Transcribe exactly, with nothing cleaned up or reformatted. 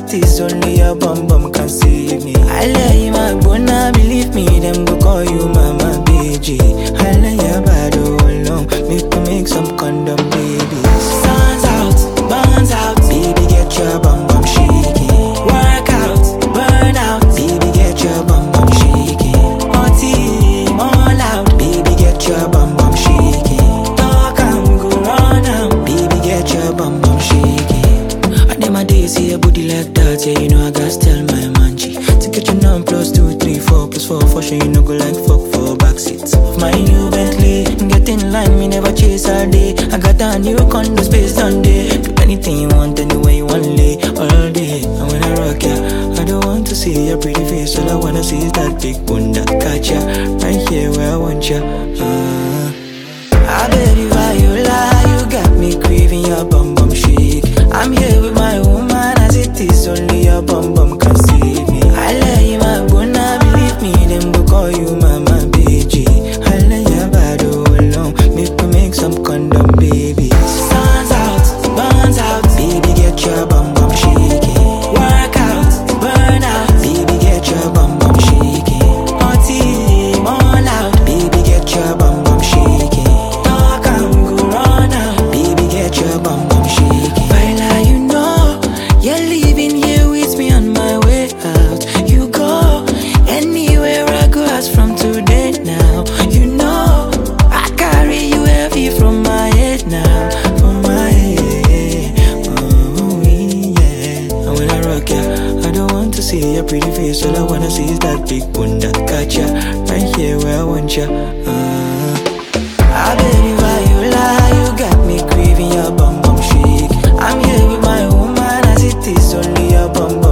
it is, only your bum bum can save me. I lay you my bona, believe me, them go call you mama B G. I lay your bad alone, make me make some condom babies. Sun's out, burns out, baby get your bum bum shaking. Work out, burn out, baby get your bum bum shaking. Party, all out, baby get your bum bum shaking. Talk and go run out, baby get your bum bum shaking. I need my days, see a booty like that, yeah, you know I gotta tell my manchi. To get your numb plus two, three, four, plus four, for sure you know go like fuck for backseats. Of my new Bentley, get in line, me never chase all day. I got a new condo space done day. Do anything you want, anywhere you want, lay all day. And when I rock ya, I don't want to see your pretty face. All I wanna see is that big bunda. Catch ya, right here where I want ya. Uh, I bet if I you lie, you got me craving your bum bum shake. I'm here with my woman, as it is, only your bum bum can save me. I lay you my bona, believe me, them go call you mama B G. I lay your bad alone, make me make some condom babies. Sun's out, burns out, baby get your bum bum shaking. Work out, burn out, baby get your bum bum shaking. Party, all out, baby get your bum bum shaking. Talk and go run out, baby get your bum bum shaking. While you know, you're leaving here with me on my way out. You go anywhere I go, ask from today now. You know, I carry you heavy from my head now, from my head. Oh yeah. And when I rock ya, I don't want to see your pretty face. All I wanna see is that big bunda. Catch ya, right here where I want ya. Uh, I bet if I you lie, you got me craving your bum bum shake. I'm here with my woman, as it is, only your bum bum